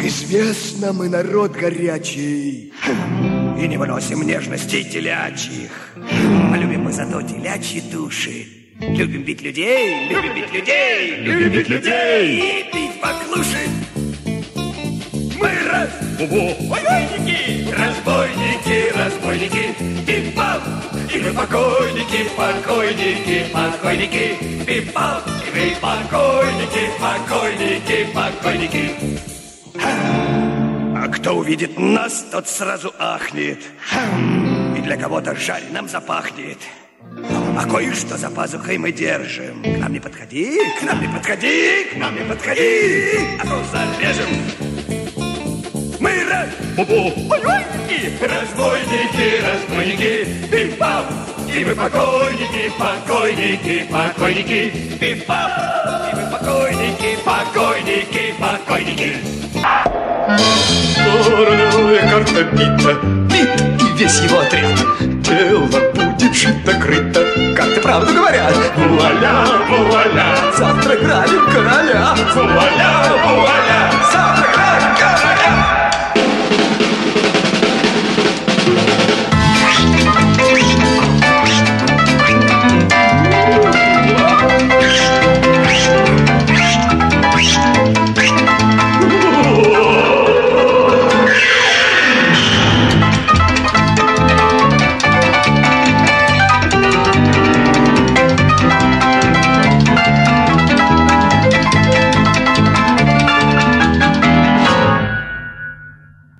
Известно, мы народ горячий и не выносим нежностей телячьих. А любим мы зато телячьи души. Любим бить людей, любим бить людей, любим бить людей. И пить поклуши. Мы разбойники, разбойники, разбойники. Пип-пап, и мы покойники, покойники, покойники. Пип-пап, и мы покойники, покойники, покойники. А кто увидит нас, тот сразу ахнет. И для кого-то жареным запахнет. А кое-что за пазухой мы держим. К нам не подходи, к нам не подходи, к нам не подходи, а то зарежем. Мы разбойники, разбойники, разбойники. Пип-пап, и мы покойники, покойники, покойники. Пип-пап, и мы покойники, покойники, покойники. Черная карта бита, бит и весь его отряд. Дело будет шито-крыто, карты правду говорят. Вуаля, вуаля, завтра грабим короля. Вуаля, вуаля.